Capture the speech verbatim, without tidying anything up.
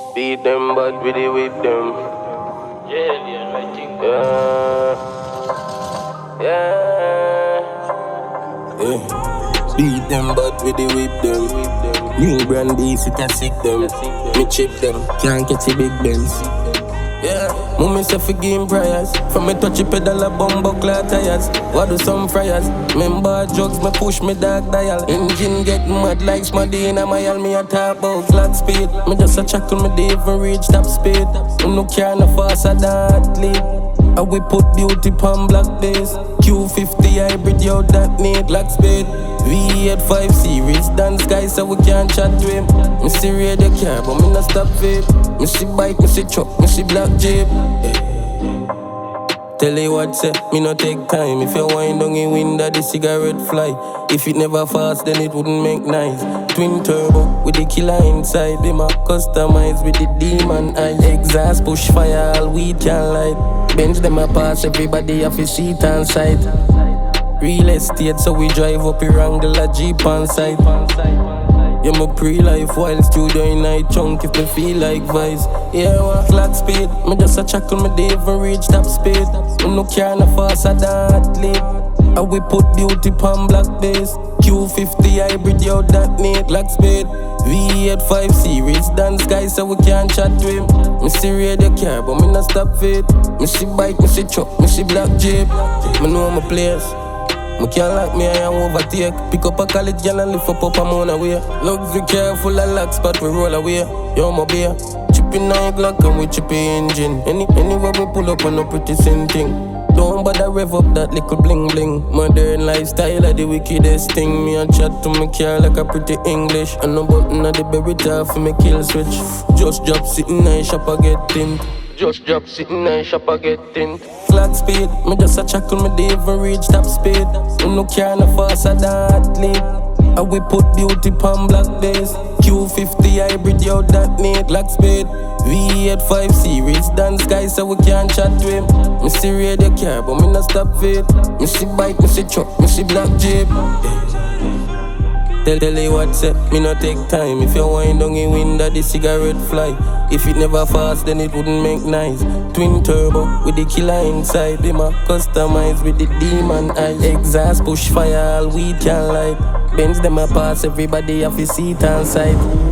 Beat them, but we dey whip them. Yeah, yeah, I think. Yeah, yeah, yeah. Beat them, but we dey whip them. New brand beef, you can sick them. Me chip them, can't catch the big Benz. Yeah, mommy say for game prayers. From me touch a pedal a bumbo clear tires. What do some fryers? Remember drugs, me push me dark dial. Engine get mad like Smaddy in a mile. Me a talk about clock speed. Me just a chuckle, me dey even reach top speed. Me no care no faster than athlete. And we put beauty pon black days. Q fifty hybrid, yo, that need black speed. V eight five series, dance guy so we can't chat to him. Me see radio car, but me not stop vape. Me see bike, me see truck, me see black jeep. Yeah. Tell you what, say, me no take time. If you wind down in window, the cigarette fly. If it never fast, then it wouldn't make nice. Twin turbo with the killer inside. Be my customized with the demon eye. Exhaust push fire, all weed can light. Bench them a pass, everybody have a seat on side. Real estate, so we drive up a Wrangler a Jeep on site. Yeah, my pre-life while studio in night chunk if me feel like vice. Yeah, one clock speed, me just a chuckle, me dey even reach top speed. Me no care no faster than athlete. And we put beauty pon black days. Q fifty hybrid, yo, that need black speed. V eight five series, dance guy so we can't chat to him. Me see radio car, but me not stop fit. Me see bike, me see truck, me see black jeep. Me know my place. Me can't lock me, I am overtake. Pick up a college girl and lift up up, I'm on away. Luxury car full of locks, but we roll away. Yo, my beer. Chipping nine Glock and we chippy engine. Any, anywhere we pull up on a pretty same thing. Don't bother rev up that little bling bling. Modern lifestyle are the wickedest thing. Me and chat to me car like a pretty English. And no button at the berry top for me kill switch. Just drop sitting nice shop I get tint. Just drop sitting nice shop I get tint. Clock speed, me just a chuckle, me dey even reach top speed. Me no care no faster than athlete. And we put beauty pon black days. Q fifty hybrid, yo, that need black speed. V eight five series, dance guy so we can't chat to him. Me see radio car, but me not stop fit. Me see bike, me see truck, me see black jeep. Tell, tell you what, say, me no take time. If you wind down in window, the cigarette fly. If it never fast, then it wouldn't make nice. Twin turbo with the killer inside. Be my customized with the demon eye. Exhaust push fire, all weed can light. Bench them a pass, everybody have a seat on side.